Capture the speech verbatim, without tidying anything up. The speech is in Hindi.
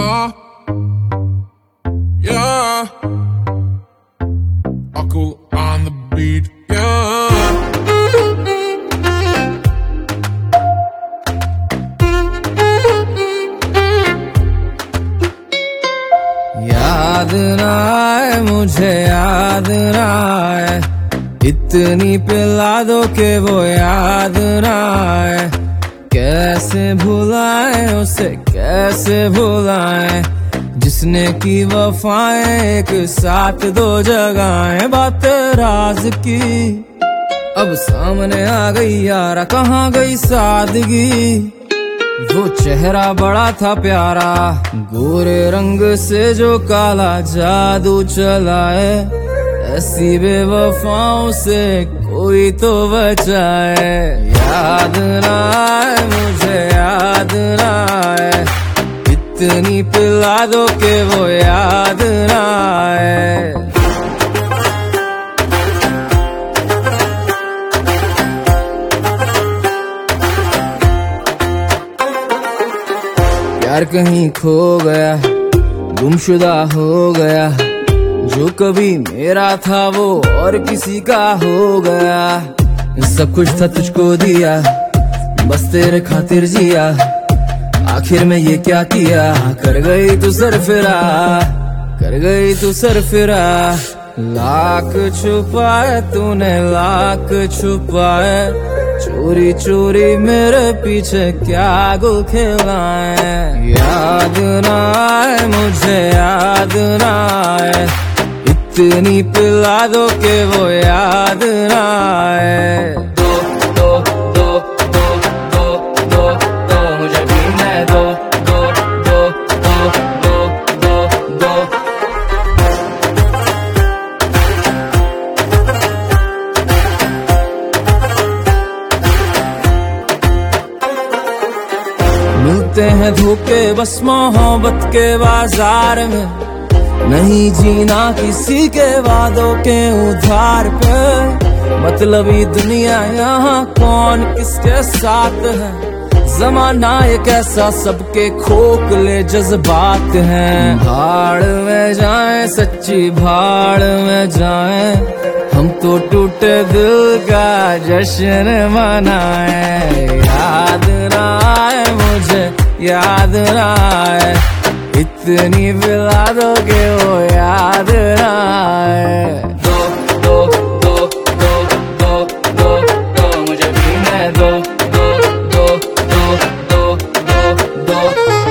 yeah, yeah. Uncle on the beat, yeah. याद ना आए मुझे, याद ना आए, इतनी पिला दो के वो याद ना आए। कैसे भुलाए उसे, कैसे भुलाए, जिसने की वफाएं एक साथ दो जगहें। बात राज की अब सामने आ गई यारा, कहाँ गई सादगी। वो चेहरा बड़ा था प्यारा, गोरे रंग से जो काला जादू चलाए। ऐसी बेवफाओं से कोई तो बचाए। याद ना आए मुझे, याद ना आए, इतनी पिला दो के वो याद ना आए। यार कहीं खो गया, गुमशुदा हो गया, जो कभी मेरा था वो और किसी का हो गया। सब कुछ था तुझको दिया, बस तेरे खातिर जिया, आखिर में ये क्या किया। कर गई तू सरफिरा, कर गई तू सरफिरा। लाख छुपाए तूने, लाख छुपाए, चोरी चोरी मेरे पीछे क्या गुल खिलाए। याद ना आए मुझे, याद ना आए, इतनी पिला दो के वो याद ना आए। दो दो दो दो दो दो दो मुझे पीने दो, दो दो दो दो दो दो। मिलते हैं धोखे बस मोहब्बत के बाजार में, नहीं जीना किसी के वादों के उधार पे। मतलबी दुनिया यहाँ कौन किसके साथ है, जमाना एक ऐसा सबके खोखले जज्बात हैं। भाड़ में जाएं सच्ची भाड़ में जाएं, हम तो टूटे दिल का जश्न मनाएं। याद ना आए मुझे, याद ना आए, इतनी पिला दो के वो याद ना आए। दो दो दो दो दो दो दो मुझे पीने दो, दो दो दो दो दो दो।